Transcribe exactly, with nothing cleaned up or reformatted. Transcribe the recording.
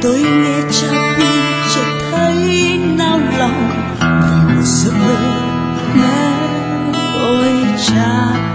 tôi nghe cha pi chợt thấy nao lòng vì một giấc mơ mẹ ôi cha